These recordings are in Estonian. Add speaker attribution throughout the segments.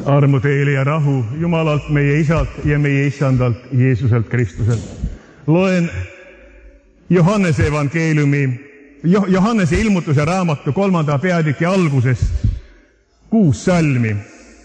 Speaker 1: Armu teile ja rahu Jumalalt meie Isalt ja meie Issandalt Jeesuselt Kristuselt. Loen Johannese evangeeliumi, Johannese ilmutuse raamatu 3. peatüki algusest 6 salmi.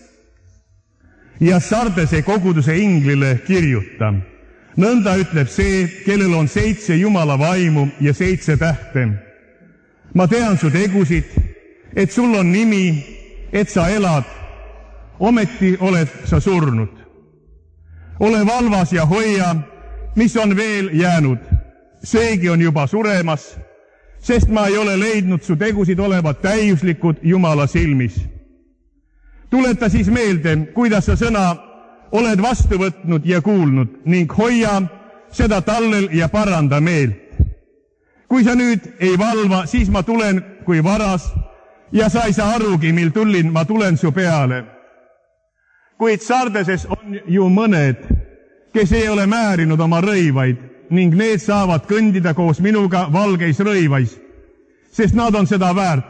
Speaker 1: Ja Sardese koguduse inglile kirjuta. Nõnda ütleb see, kellel on 7 Jumala vaimu ja 7 tähte. Ma tean su tegusid, et sul on nimi, et sa elad, ometi oled sa surnud. Ole valvas ja hoia, mis on veel jäänud. Seegi on juba suremas, sest ma ei ole leidnud su tegusid olevat täiuslikud Jumala silmis. Tuleta siis meelde, kuidas sa sõna oled vastu võtnud ja kuulnud ning hoia seda tallel ja paranda meelt. Kui sa nüüd ei valva, siis ma tulen kui varas ja sa ei saa arugi, mil tullin, ma tulen su peale. Kuid Sardeses on ju mõned, kes ei ole määrinud oma rõivaid ning need saavad kõndida koos minuga valgeis rõivais, sest nad on seda väärt.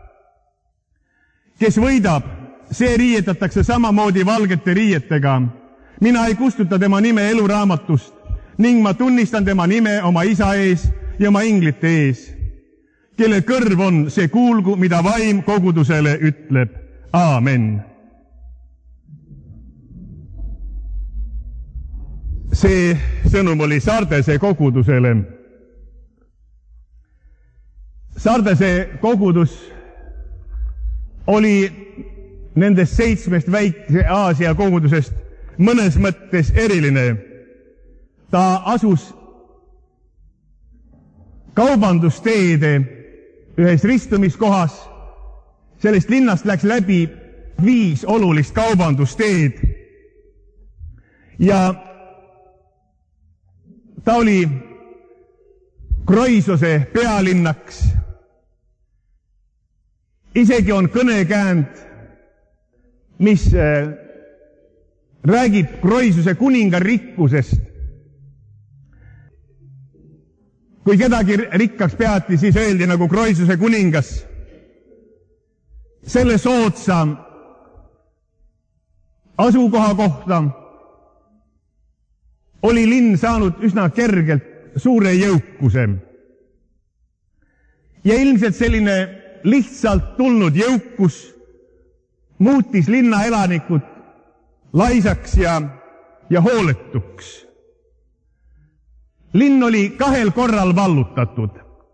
Speaker 1: Kes võidab, see riietatakse samamoodi valgete riietega. Mina ei kustuta tema nime eluraamatust ning ma tunnistan tema nime oma isa ees ja oma inglite ees. Kelle kõrv on, see kuulgu, mida vaim kogudusele ütleb. Aamen. See sõnum oli Sardese kogudusele. Sardese kogudus oli nendest 7 väikse Aasia kogudusest mõnes mõttes eriline. Ta asus kaubandusteede ühes ristumiskohas. Sellest linnast läks läbi 5 olulist kaubandusteed. Ja ta oli Kroisose pealinnaks. Isegi on kõnekäänd, mis räägib Kroisuse kuninga rikkusest. Kui kedagi rikkaks peati, siis öeldi nagu Kroisuse kuningas. Selle soodsa asukoha kohta oli linn saanud üsna kergelt suure jõukuse. Ja ilmselt selline lihtsalt tulnud jõukus muutis linna elanikud laisaks ja hooletuks. Linn oli 2 korral vallutatud.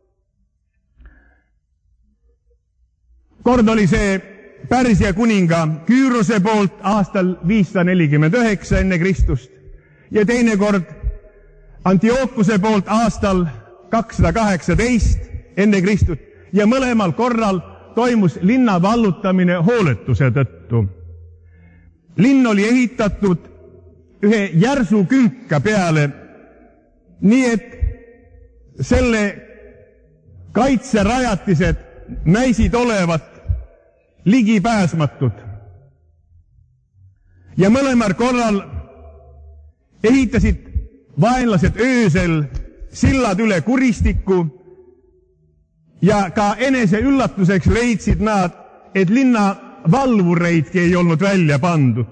Speaker 1: Kord oli see Pärsia kuninga Küürose poolt aastal 549 enne Kristust ja teine kord Antiookuse poolt aastal 218 enne Kristust ja mõlemal korral toimus linna vallutamine hooletuse tõttu. Linn oli ehitatud ühe järsu künka peale, nii et selle kaitserajatised näisid olevat ligipääsmatud. Ja mõlemal korral ehitasid vaenlased öösel sillad üle kuristiku ja ka enese üllatuseks leidsid nad, et linna valvureidki ei olnud välja pandud.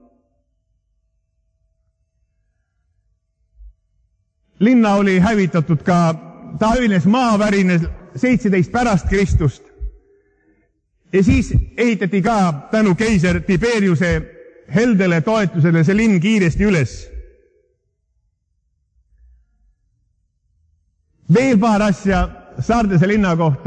Speaker 1: Linna oli hävitatud ka Taavines maavärines 17 pärast Kristust. Ja siis ehitati ka tänu keiser Tiberiuse heldele toetusele see linn kiiresti üles. Veel paar asja Sardese linna kohta.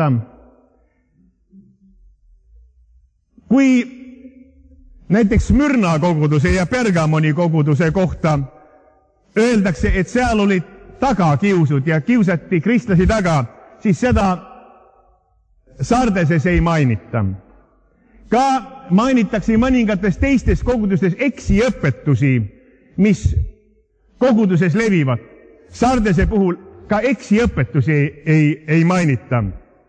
Speaker 1: Kui näiteks Smyrna koguduse ja Pergamoni koguduse kohta öeldakse, et seal olid tagakiusud ja kiusati kristlasi taga, siis seda Sardeses ei mainita. Ka mainitakse mõningates teistes kogudustes eksiõpetusi, mis koguduses levivad. Sardese puhul ka eksiõpetusi ei mainita.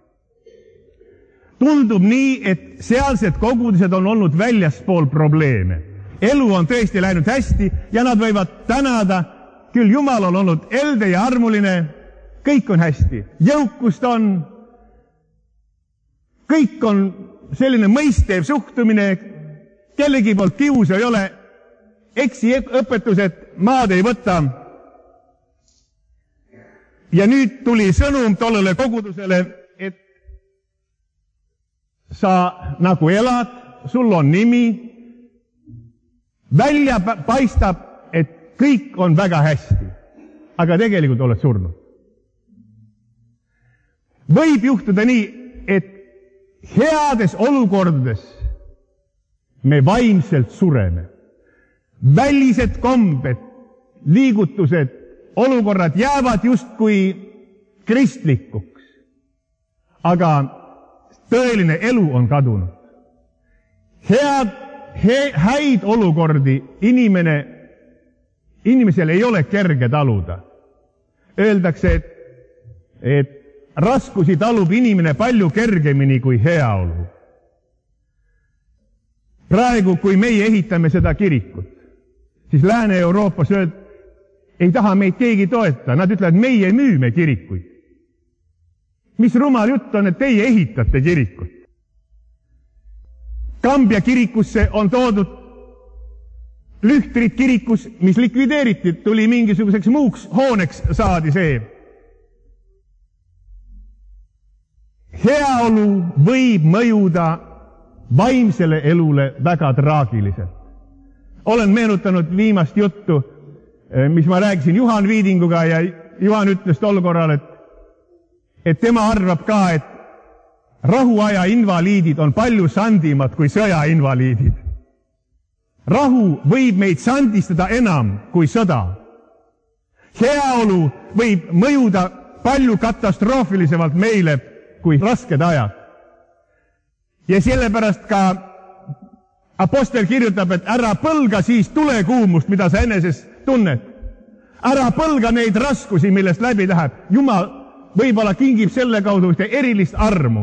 Speaker 1: Tundub nii, et sealsed kogudused on olnud väljaspool probleeme. Elu on tõesti läinud hästi ja nad võivad tänada, küll Jumal on olnud elde ja armuline, kõik on hästi. Jõukust on, kõik on selline mõistev suhtumine, kellegi poolt kiusu ei ole, eksiõpetused maad ei võta. Ja nüüd tuli sõnum tollele kogudusele, et sa nagu elad, sul on nimi, välja paistab, et kõik on väga hästi, aga tegelikult oled surnud. Võib juhtuda nii, et heades olukordades me vaimselt sureme. Välised kombed, liigutused, olukorrad jäävad justkui kristlikuks, aga tõeline elu on kadunud. Häid olukordi inimesel ei ole kerge taluda. Öeldakse, et raskusi talub inimene palju kergemini kui heaolu. Praegu, kui meie ehitame seda kirikut, siis Lääne-Euroopas ei taha meid keegi toeta. Nad ütlevad, et meie müüme kirikuid. Mis rumal jutt on, et teie ehitate kirikut? Kambja kirikusse on toodud lühtrid kirikus, mis likvideeriti, tuli mingisuguseks muuks hooneks saadi see. Heaolu võib mõjuda vaimsele elule väga traagiliselt. Olen meenutanud viimast juttu, mis ma rääkisin Juhan Viidinguga ja Juhan ütles tol korral, et tema arvab ka, et rahuaja invaliidid on palju sandimad kui sõja invaliidid. Rahu võib meid sandistada enam kui sõda. Heaolu võib mõjuda palju katastroofilisemalt meile kui rasked ajad. Ja sellepärast ka apostel kirjutab, et ära põlga siis tulekuumust, mida sa eneses tunned. Ära põlga neid raskusi, millest läbi läheb. Jumal võib-olla kingib selle kaudu ühte erilist armu.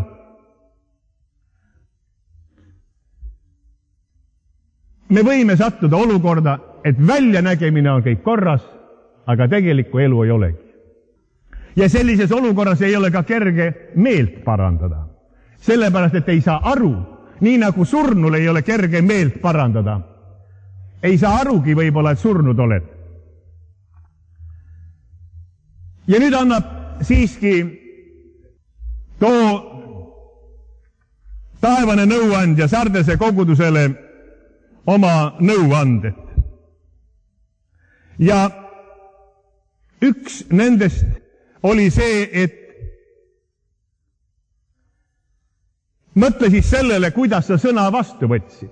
Speaker 1: Me võime sattuda olukorda, et väljanägemine on kõik korras, aga tegelikku elu ei olegi. Ja sellises olukorras ei ole ka kerge meelt parandada. Sellepärast, et ei saa aru, nii nagu surnul ei ole kerge meelt parandada. Ei saa arugi võib-olla, et surnud oled. Ja nüüd annab siiski too taevane nõuandja Sardese kogudusele oma nõuandet. Ja üks nendest oli see, et mõtle siis sellele, kuidas sa sõna vastu võtsid.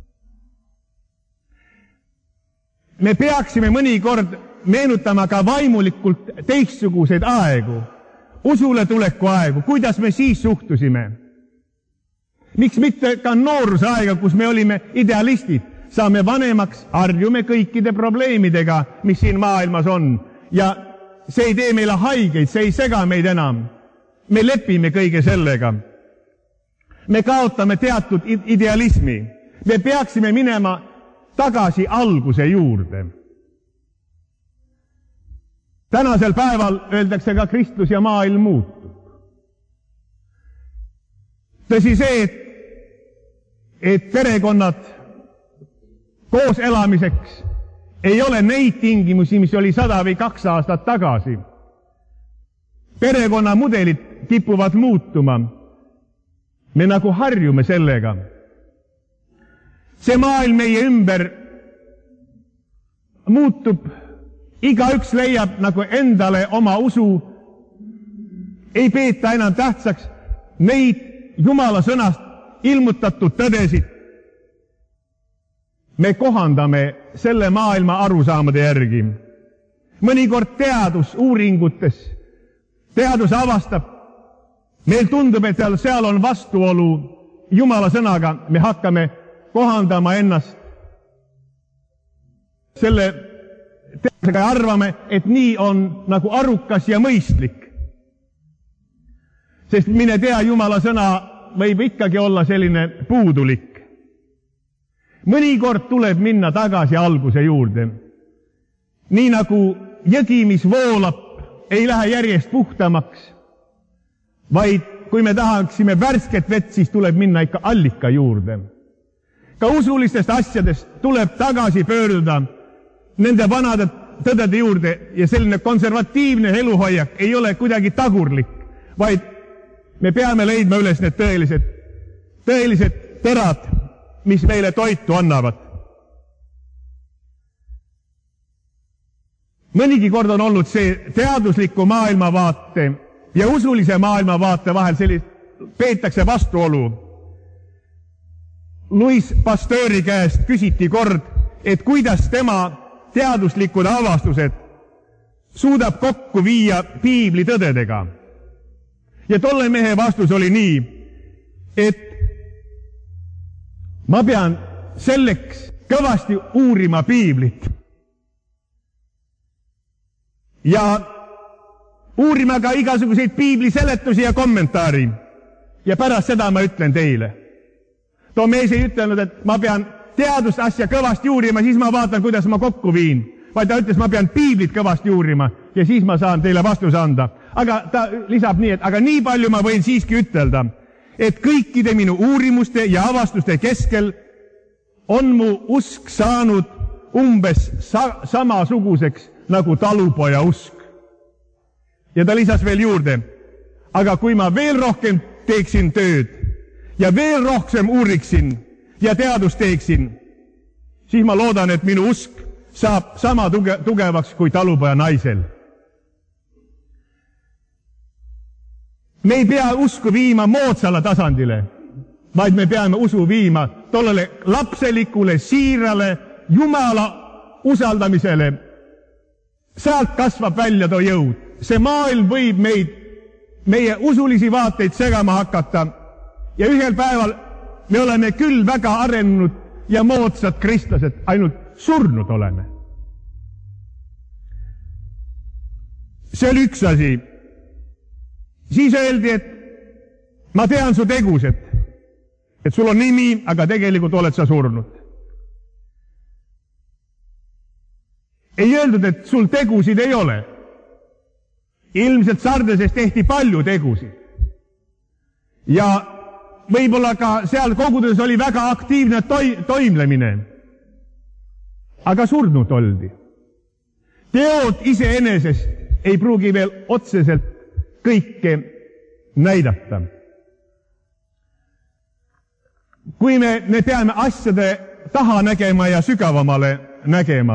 Speaker 1: Me peaksime mõnikord meenutama ka vaimulikult teistsuguseid aegu, usule tuleku aegu, kuidas me siis suhtusime. Miks mitte ka nooruse aega, kus me olime idealistid, saame vanemaks, harjume kõikide probleemidega, mis siin maailmas on. Ja see ei tee meile haigeid, see ei sega meid enam. Me lepime kõige sellega. Me kaotame teatud idealismi. Me peaksime minema tagasi alguse juurde. Tänasel päeval öeldakse ka kristlus ja maailm muutub. Tõsi see, et perekonnad koos elamiseks ei ole neid tingimusi, mis oli 100 või 2 aastat tagasi. Perekonnamudelid kipuvad muutuma. Me nagu harjume sellega. See maailm meie ümber muutub, igaüks leiab nagu endale oma usu, ei peeta enam tähtsaks neid Jumala sõnast ilmutatud tõdesid. Me kohandame selle maailma arusaamade järgi. Mõnikord teadusuuringutes, teadus avastab, meil tundub, et seal on vastuolu Jumala sõnaga, me hakkame kohandama ennast selle teadusega ja arvame, et nii on nagu arukas ja mõistlik. Sest mine tea, Jumala sõna võib ikkagi olla selline puudulik. Mõnikord tuleb minna tagasi alguse juurde. Nii nagu jõgi, mis voolab, ei lähe järjest puhtamaks, vaid kui me tahaksime värsket vett, siis tuleb minna ikka allika juurde. ka usulistest asjadest tuleb tagasi pöörduda nende vanade tõdede juurde ja selline konservatiivne eluhoiak ei ole kuidagi tagurlik, vaid me peame leidma üles need tõelised terad, mis meile toitu annavad. Mõnigi kord on olnud see teadusliku maailmavaate ja usulise maailmavaate vahel peetakse vastuolu. Louis Pasteuri käest küsiti kord, et kuidas tema teaduslikud avastused suudab kokku viia piibli tõdedega. Ja tolle mehe vastus oli nii, et ma pean selleks kõvasti uurima piiblit ja uurima ka igasuguseid piibli seletusi ja kommentaari ja pärast seda ma ütlen teile. Too mees ei ütelnud, et ma pean teadust asja kõvasti uurima, siis ma vaatan, kuidas ma kokku viin. Vaid ta ütles, ma pean piiblit kõvasti uurima ja siis ma saan teile vastuse anda. Aga ta lisab nii, et aga nii palju ma võin siiski ütelda, et kõikide minu uurimuste ja avastuste keskel on mu usk saanud umbes samasuguseks nagu talupoja usk. Ja ta lisas veel juurde, aga kui ma veel rohkem teeksin tööd ja veel rohkem uuriksin ja teadust teeksin, siis ma loodan, et minu usk saab sama tugevaks kui talupoja naisel. Me ei pea usku viima moodsale tasandile, vaid me peame usu viima tollele lapselikule, siirale, Jumala usaldamisele. Sealt kasvab välja too jõud. See maailm võib meie usulisi vaateid segama hakata ja ühel päeval me oleme küll väga arenenud ja moodsad kristlased, ainult surnud oleme. See oli üks asi. Siis öeldi, et ma tean su tegused, et sul on nimi, aga tegelikult oled sa surnud. Ei öeldud, et sul tegusid ei ole. Ilmselt Sardeses tehti palju tegusid. Ja võib-olla ka seal kogudes oli väga aktiivne toimlemine. Aga surnud oldi. Teod iseenesest ei pruugi veel otseselt kõike näidata. Kui me peame asjade taha nägema ja sügavamale nägema.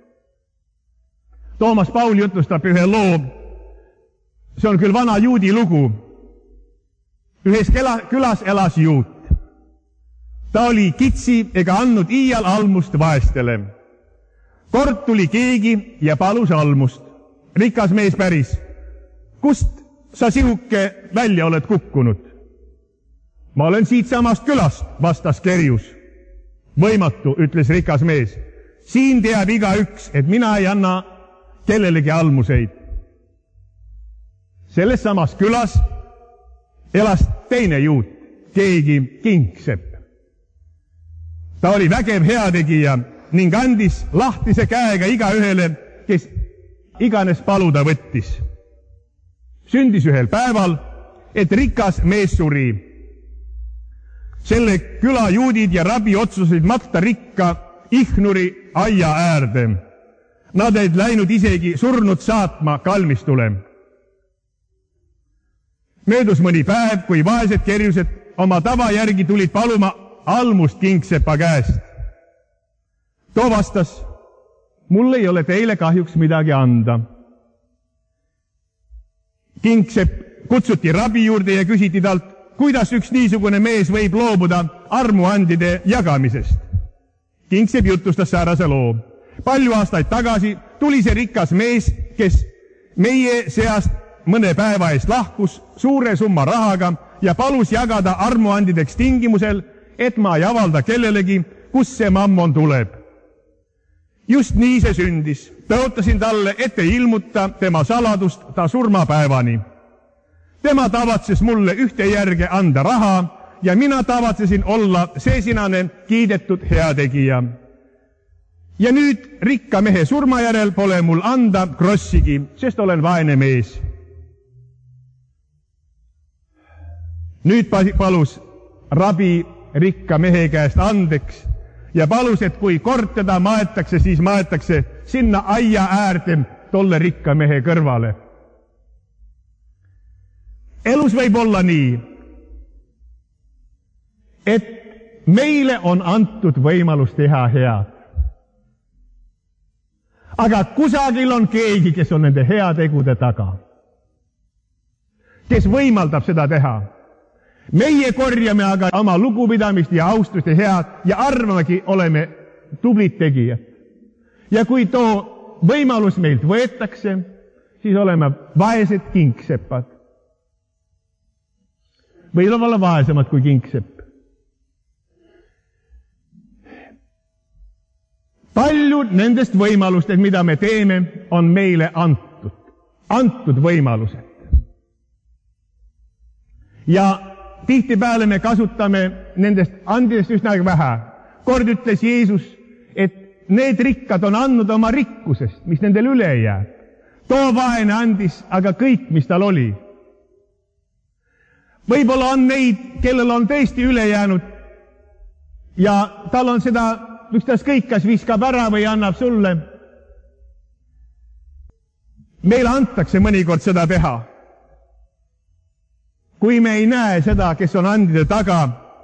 Speaker 1: Toomas Paul jutustab ühe loo, see on küll vana juudi lugu. Ühes külas elas juut. Ta oli kitsi ega andnud iial almust vaestele. Kord tuli keegi ja palus almust. Rikas mees päris. Kust sa sihuke välja oled kukkunud? Ma olen siit samast külast, vastas kerjus. Võimatu, ütles rikas mees. Siin teab igaüks, et mina ei anna kellelegi almuseid. Selles samas külas elas teine juut, keegi Kingsepp. Ta oli vägev heategija ning andis lahtise käega igaühele, kes iganes paluda võttis. Sündis ühel päeval, et rikas mees suri. Selle küla juudid ja rabi otsusid matta rikka Ihnuri aia äärde. Nad ei läinud isegi surnud saatma kalmistule. Möödus mõni päev, kui vaesed kerjused oma tava järgi tulid paluma almust Kingsepa käest. Too vastas, mul ei ole teile kahjuks midagi anda. Kingsepp kutsuti rabi juurde ja küsiti talt, kuidas üks niisugune mees võib loobuda armuandide jagamisest. Kingsepp jutustas säärase loo. Palju aastaid tagasi tuli see rikas mees, kes meie seast mõne päeva eest lahkus suure summa rahaga ja palus jagada armuandideks tingimusel, et ma ei avalda kellelegi, kus see mammon tuleb. Just nii see sündis. Tõotasin talle, et ei ilmuta tema saladust ta surmapäevani. Tema tavatses mulle ühte järge anda raha ja mina tavatsesin olla seesinane kiidetud heategija. Ja nüüd rikka mehe surma järel pole mul anda krossigi, sest olen vaene mees. Nüüd palus rabi rikka mehe käest andeks ja palus, et kui kord teda maetakse, siis maetakse sinna aia äärde tolle rikka mehe kõrvale. Elus võib olla nii, et meile on antud võimalus teha head. Aga kusagil on keegi, kes on nende heategude taga, kes võimaldab seda teha. Meie korjame aga oma lugupidamist ja austust ja head ja arvamegi, oleme tublid tegijad. Ja kui too võimalus meilt võetakse, siis oleme vaesed kingsepad. Või olla vaesemad kui kingsepp. Paljud nendest võimalustest, mida me teeme, on meile antud võimalused. Ja tihtipeale me kasutame nendest andidest üsna vähe. Kord ütles Jeesus, et need rikkad on andnud oma rikkusest, mis nendel üle jääb. Too vaene andis aga kõik, mis tal oli. Võib-olla on neid, kellel on tõesti üle jäänud ja tal on seda ükstaskõik, kas viskab ära või annab sulle. Meile antakse mõnikord seda teha. Kui me ei näe seda, kes on andide taga,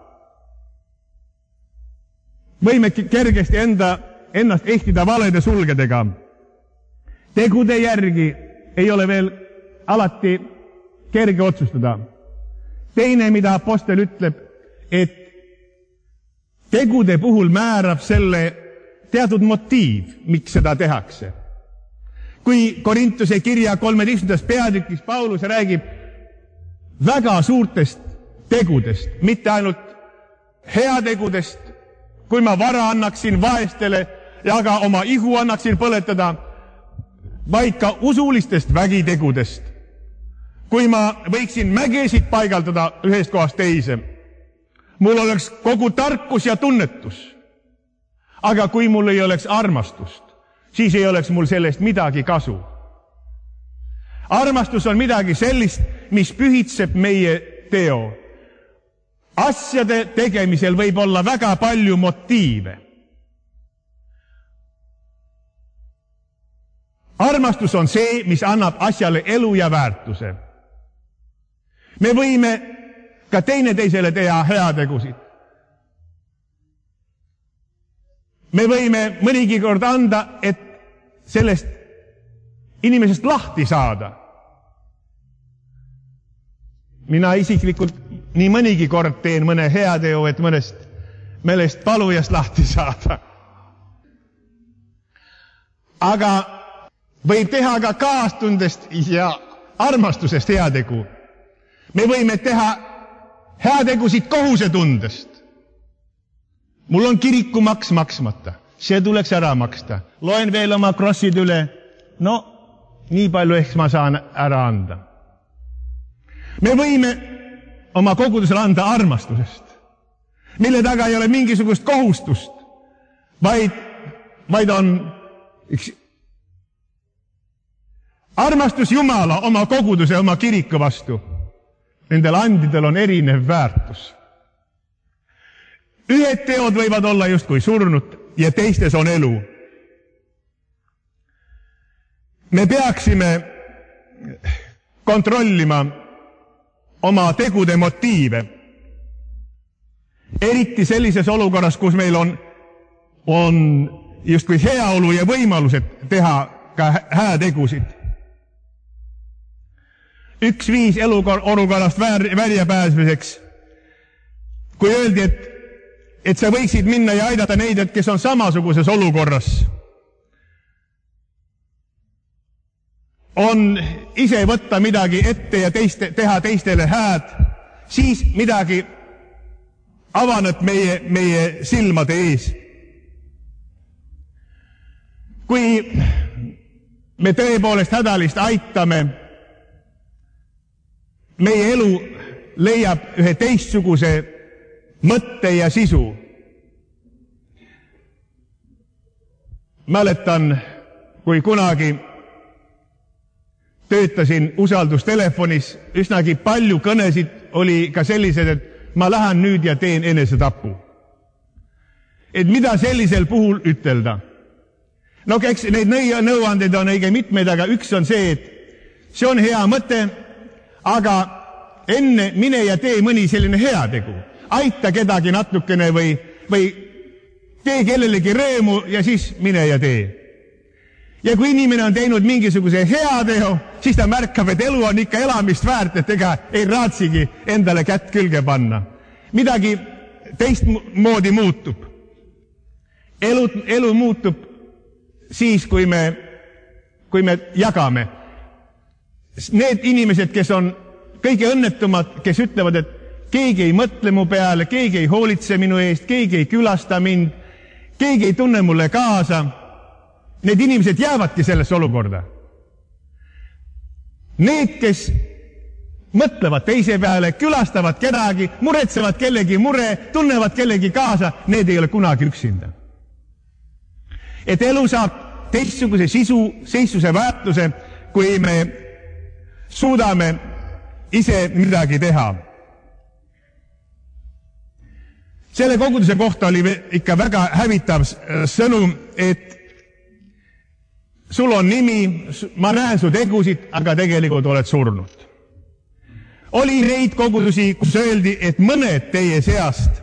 Speaker 1: võime kergesti ennast ehtida valede sulgedega. Tegude järgi ei ole veel alati kerge otsustada. Teine, mida apostel ütleb, et tegude puhul määrab selle teatud motiiv, miks seda tehakse. Kui Korintuse kirja 13. peatükis Paulus räägib väga suurtest tegudest, mitte ainult heategudest, kui ma vara annaksin vaestele ja ka oma ihu annaksin põletada, vaid ka usulistest vägitegudest. Kui ma võiksin mägesid paigaldada ühest kohast teise, mul oleks kogu tarkus ja tunnetus. Aga kui mul ei oleks armastust, siis ei oleks mul sellest midagi kasu. Armastus on midagi sellist, mis pühitseb meie teo. Asjade tegemisel võib olla väga palju motiive. Armastus on see, mis annab asjale elu ja väärtuse. Me võime ka teineteisele teha heategusid. Me võime mõnigi kord anda, et sellest inimesest lahti saada. Mina isiklikult nii mõnigi kord teen mõne heateo, et mõnest palujast lahti saada. Aga võib teha ka kaastundest ja armastusest heategu. Me võime teha heategusid kohusetundest. Mul on kirikumaks maksmata. See tuleks ära maksta. Loen veel oma krossid üle. No, nii palju ehk ma saan ära anda. Me võime oma kogudusele anda armastusest, mille taga ei ole mingisugust kohustust, vaid on üks armastus Jumala oma koguduse, oma kiriku vastu. Nendel andidel on erinev väärtus. Ühed teod võivad olla justkui surnud ja teistes on elu. Me peaksime kontrollima oma tegude motiive. Eriti sellises olukorras, kus meil on justkui heaolu ja võimalused teha ka häätegusid. Üks viis eluolukorrast väljapääsmiseks, kui öeldi, et sa võiksid minna ja aidata neid, kes on samasuguses olukorras, on ise võtta midagi ette ja teha teistele hääd, siis midagi avaneb meie silmade ees. Kui me tõepoolest hädalist aitame, meie elu leiab ühe teistsuguse mõtte ja sisu. Mäletan, kui kunagi töötasin usaldustelefonis, üsnagi palju kõnesid oli ka sellised, et ma lähen nüüd ja teen enesetapu. et mida sellisel puhul ütelda. No eks neid nõuandeid on õige mitmeid, aga üks on see, et see on hea mõte, aga enne mine ja tee mõni selline heategu. Aita kedagi natukene või tee kellelegi rõõmu ja siis mine ja tee. Ja kui inimene on teinud mingisuguse heateo, siis ta märkab, et elu on ikka elamist väärt, et ega ei raatsigi endale kätt külge panna. Midagi teistmoodi muutub. Elu muutub siis, kui me jagame. Need inimesed, kes on kõige õnnetumad, kes ütlevad, et keegi ei mõtle mu peale, keegi ei hoolitse minu eest, keegi ei külasta mind, keegi ei tunne mulle kaasa, need inimesed jäävadki sellesse olukorda. Need, kes mõtlevad teise peale, külastavad kedagi, muretsevad kellegi mure, tunnevad kellegi kaasa, need ei ole kunagi üksinda. Et elu saab teistsuguse sisu, seisuse väärtuse, kui me suudame ise midagi teha. Selle koguduse kohta oli ikka väga hävitav sõnum, et sul on nimi, ma näen su tegusid, aga tegelikult oled surnud. Oli neid kogudusi, kus öeldi, et mõned teie seast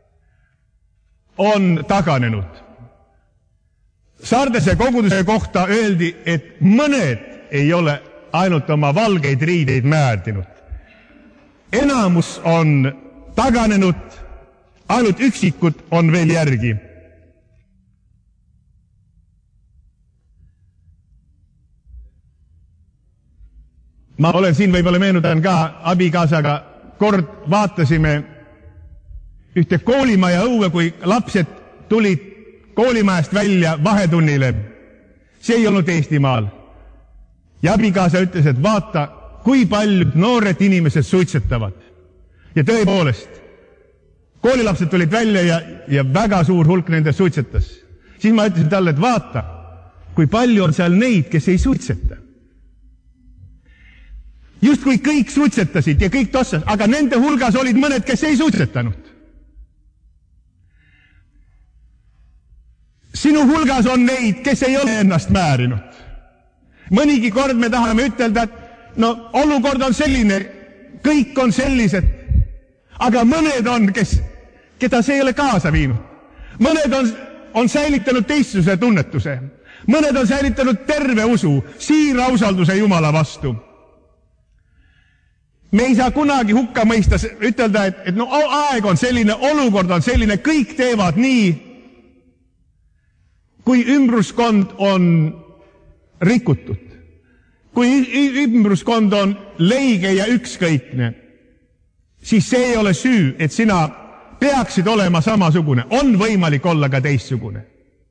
Speaker 1: on taganenud. Sardese koguduse kohta öeldi, et mõned ei ole ainult oma valgeid riideid määrdinud. Enamus on taganenud, ainult üksikud on veel järgi. Ma olen siin võib-olla meenutan ka abikaasaga, kord vaatasime ühte koolimaja õue, kui lapsed tulid koolimajast välja vahetunnile. See ei olnud Eestimaal. Ja abikaasa ütles, et vaata, kui paljud noored inimesed suitsetavad. Ja tõepoolest, koolilapsed tulid välja ja väga suur hulk nende suitsetas. Siis ma ütlesin talle, et vaata, kui palju on seal neid, kes ei suitseta. Just kui kõik suitsetasid ja kõik tossas, aga nende hulgas olid mõned, kes ei suitsetanud. Sinu hulgas on neid, kes ei ole ennast määrinud. Mõnigi kord me tahame ütelda, et no olukord on selline, kõik on sellised, aga mõned on, keda see ei ole kaasa viinud. Mõned on säilitanud teistsuse tunnetuse. Mõned on säilitanud terve usu, siira usalduse Jumala vastu. Me ei saa kunagi hukka mõista, ütelda, et no aeg on selline, olukord on selline, kõik teevad nii, kui ümbruskond on rikutud. Kui ümbruskond on leige ja ükskõikne, siis see ei ole süü, et sina peaksid olema samasugune. On võimalik olla ka teistsugune.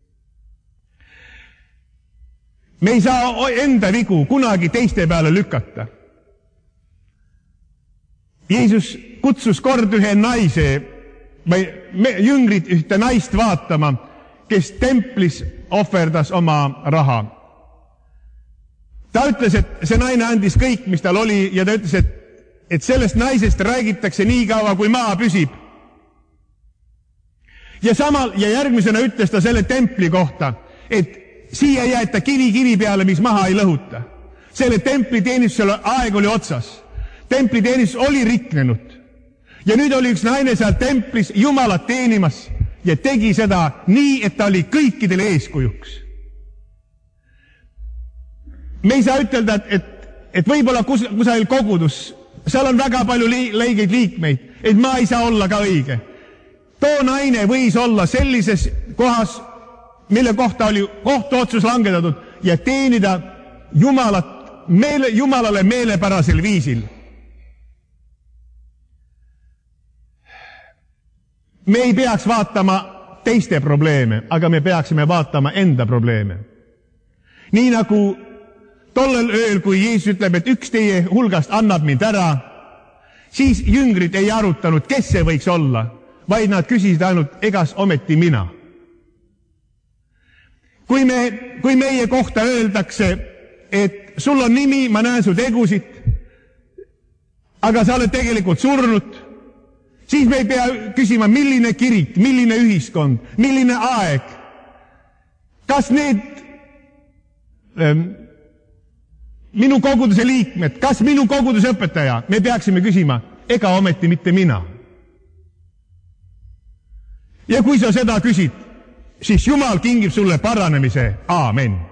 Speaker 1: Me ei saa enda vigu kunagi teiste peale lükata. Jeesus kutsus kord ühe naise, või jüngrid ühte naist vaatama, kes templis ohverdas oma raha. Ta ütles, et see naine andis kõik, mis tal oli, ja ta ütles, et sellest naisest räägitakse nii kaua, kui maa püsib. Ja järgmisena ütles ta selle templi kohta, et siia jäeta kivi peale, mis maha ei lõhuta. Selle templi teenistusele aeg oli otsas. Templi teenistus oli riknenud. Ja nüüd oli üks naine seal templis Jumalat teenimas ja tegi seda nii, et ta oli kõikidele eeskujuks. Me ei saa ütelda, et võib-olla kusagil kogudus, seal on väga palju leigeid liikmeid, et ma ei saa olla ka õige. Too naine võis olla sellises kohas, mille kohta oli kohtuotsus langetatud ja teenida Jumalale meelepärasel viisil. Me ei peaks vaatama teiste probleeme, aga me peaksime vaatama enda probleeme. Nii nagu tollel ööl, kui Jeesus ütleb, et üks teie hulgast annab mind ära, siis jüngrid ei arutanud, kes see võiks olla, vaid nad küsisid ainult, egas ometi mina. Kui meie kohta öeldakse, et sul on nimi, ma näen su tegusid, aga sa oled tegelikult surnud, Siis me ei pea küsima, milline kirik, milline ühiskond, milline aeg. Kas need minu koguduse liikmed, kas minu koguduse õpetaja, me peaksime küsima, ega ometi mitte mina. Ja kui sa seda küsid, siis Jumal kingib sulle paranemise. Aamen.